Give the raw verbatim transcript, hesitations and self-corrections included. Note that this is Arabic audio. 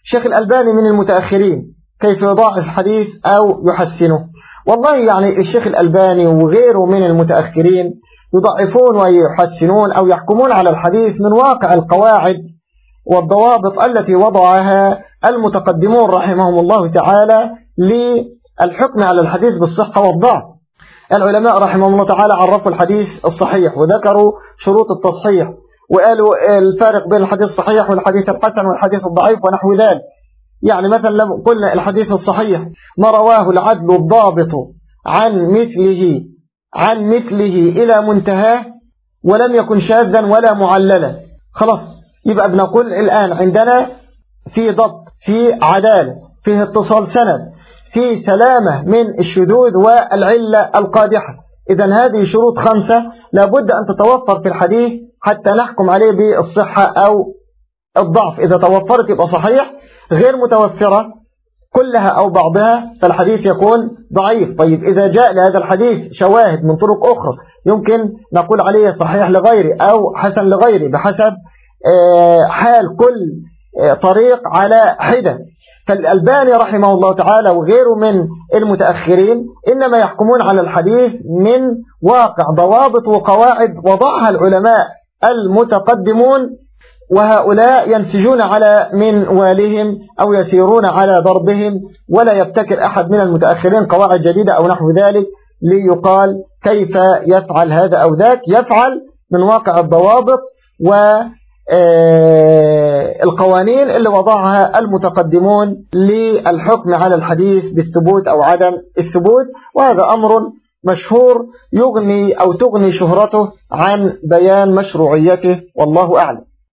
الشيخ الألباني من المتأخرين كيف يضاعف الحديث أو يحسنه؟ والله يعني الشيخ الألباني وغيره من المتأخرين يضعفون ويحسنون أو يحكمون على الحديث من واقع القواعد والضوابط التي وضعها المتقدمون رحمهم الله تعالى للحكم على الحديث بالصحة والضعف. العلماء رحمهم الله تعالى عرفوا الحديث الصحيح وذكروا شروط التصحيح وقالوا الفارق بين الحديث الصحيح والحديث الحسن والحديث الضعيف ونحو ذلك. يعني مثلا لو قلنا الحديث الصحيح ما رواه العدل الضابط عن مثله عن مثله إلى منتهاه ولم يكن شاذا ولا معللا، خلاص يبقى بنقول الآن عندنا في ضبط، في عدالة، فيه اتصال سند، في سلامة من الشذوذ والعلة القادحة. إذن هذه شروط خمسة لابد أن تتوفر في الحديث حتى نحكم عليه بالصحة أو الضعف. إذا توفرت يبقى صحيح، غير متوفرة كلها أو بعضها فالحديث يكون ضعيف. طيب إذا جاء لهذا الحديث شواهد من طرق أخرى يمكن نقول عليه صحيح لغيره أو حسن لغيره بحسب حال كل طريق على حدة. فالألباني رحمه الله تعالى وغيره من المتأخرين إنما يحكمون على الحديث من واقع ضوابط وقواعد وضعها العلماء المتقدمون، وهؤلاء ينسجون على منوالهم أو يسيرون على ضربهم، ولا يبتكر أحد من المتأخرين قواعد جديدة أو نحو ذلك ليقال كيف يفعل هذا أو ذاك. يفعل من واقع الضوابط والقوانين اللي وضعها المتقدمون للحكم على الحديث بالثبوت أو عدم الثبوت. وهذا أمر مشهور يغني أو تغني شهرته عن بيان مشروعيته، والله أعلم.